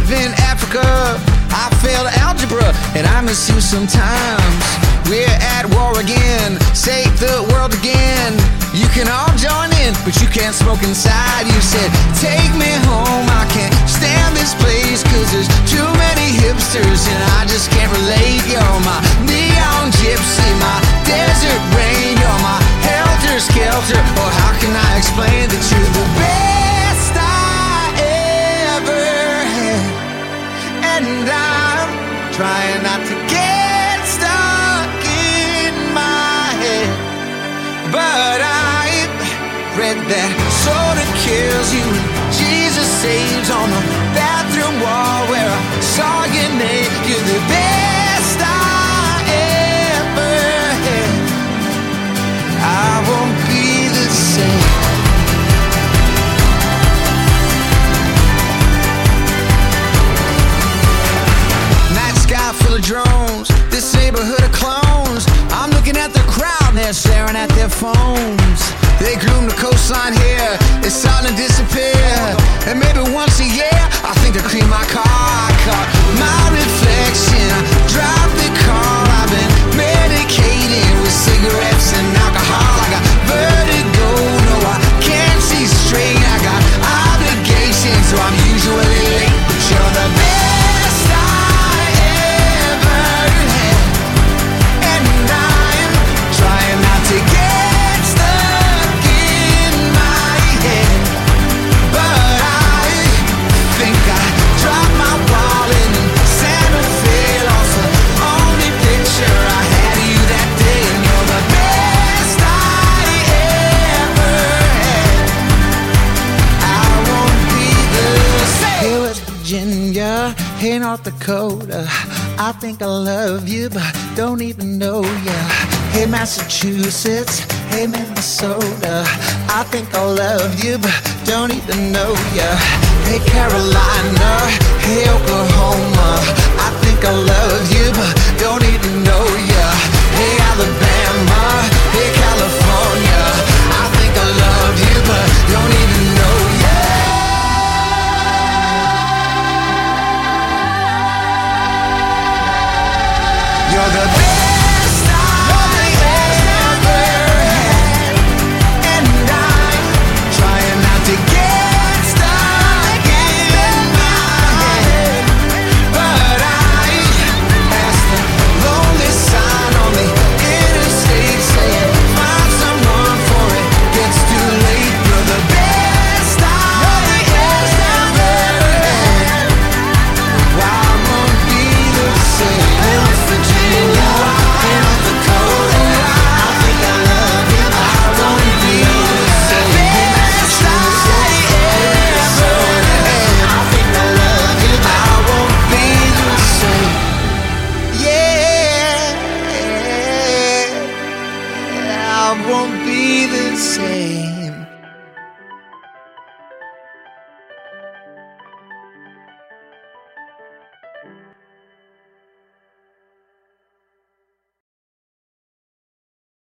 live in Africa. I failed algebra and I miss you sometimes. We're at war again, save the world again. You can all join in, but you can't smoke inside. You said, take me home, I can't stand this place, cause there's too many hipsters and I just can't relate. You're my neon gypsy, my desert rain. You're my helter-skelter, or how can I explain that you're the best I ever had? And I'm trying not to get stuck in my head, but I read that soda kills you and Jesus saves on the bathroom wall where I saw your name. You're the best I ever had. I won't be the same. Night sky full of drones, this neighborhood of clones. I'm looking at the crowd and they're staring at their phones. They gloom the coastline here, it's starting to disappear. And maybe once a year, I think to clean my car. I caught my reflection, I drive the car. I've been medicated with cigarettes and alcohol. I got vertigo, no I can't see straight. I got obligations, so I'm usually late. But you're the best I ever had, and I'm trying not to get stuck in my head. But I think I dropped my wallet in Santa Fe. Lost the only picture I had of you that day. And you're the best I ever had. I won't be the same. Hey, West Virginia, hey, North Dakota, I think I love you, but don't even know ya. Hey, Massachusetts, hey, Minnesota, I think I love you, but don't even know ya. Hey, Carolina, hey, Oklahoma, I think I love you, but don't even know ya.